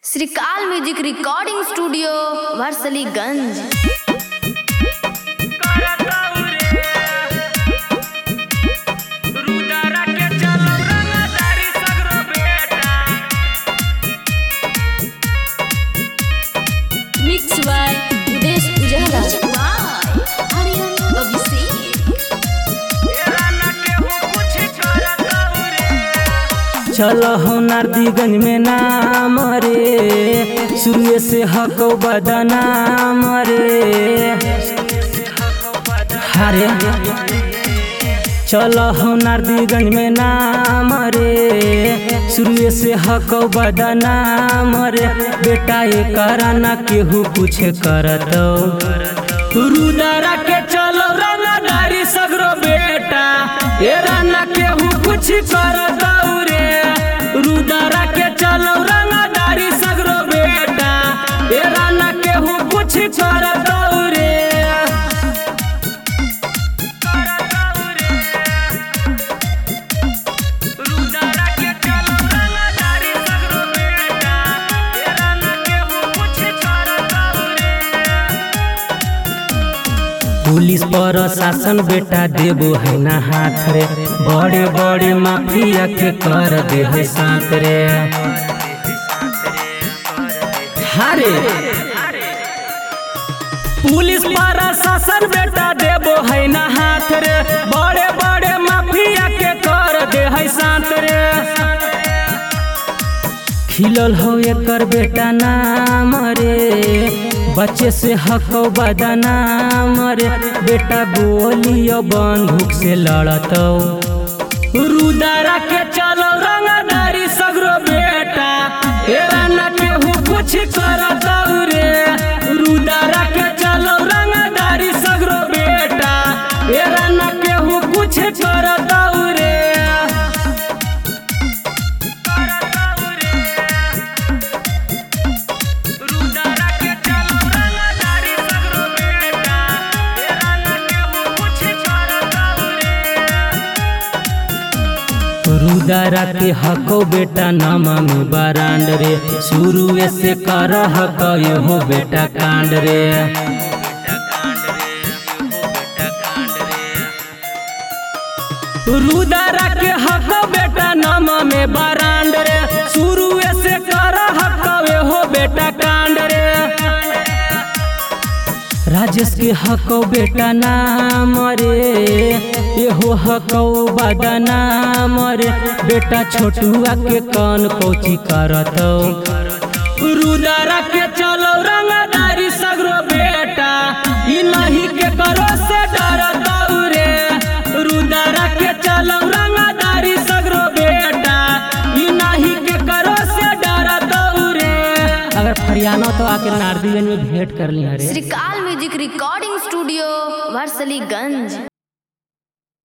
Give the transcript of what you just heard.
Sri Akal music recording studio Warisaliganj. Mix by Udesh Ujala. चलो हो नारदीगंज में नाम रे, शुरू से हको बदनाम रे। हरे चलो हो नारदीगंज में नाम रे, शुरू से हको बदनाम रे। बेटा ये कराना केहू कुछ करतो, रुदारा के चलो रंगदारी सगरो बेटा, ये राना केहू कुछ करतो रे। रुदारा के चलो रंगदारी सगरो बेटा, ये राना केहू कुछ करतो रे। रुदारा के चलो रंगदारी सगरो बेटा, ये राना केहू कुछ करतो रे। पुलिस प्रशासन बेटा देबो है ना हाथ रे, बड़े बड़े माफिया के कर दे है साथ रे। हरे पुलिस प्रशासन बेटा देबो है ना हाथ रे, बड़े बड़े माफिया के कर दे है साथ रे। खिलल हो एकर बेटा नाम रे, बच्चे से हको बदनाम रे। बेटा गोलियो बंदूक से लड़तो, रुदारा के चलो रंगदारी सगरो बेटा, ए राना केहू कुछ करतो रे। रुदारा के चलो रंगदारी सगरो बेटा, ए राना केहू कुछ करतो रे। रुदारा के हको बेटा नामा में बारांड रे, शुरू से कर हको हो बेटा कांड रे। रुदारा के हको बेटा नामा में बारांड रे, शुरू से कर हको हो बेटा कांड रे। राजेश के हको बेटा नाम रे, एहो हको बदनाम रे। बेटा छोटुआ के कौन कोची करतो, रुदारा के चलो रंगदारी सगरो बेटा, ई नहीं के करो से डरतो रे। रुदारा के चलो रंगदारी सगरो बेटा, ई नहीं के करो से डरतो रे। अगर फरियानो तो आके नारदीगंज में भेंट कर ली। श्रीकाल म्यूजिक रिकॉर्डिंग स्टूडियो वर्सलीगंज।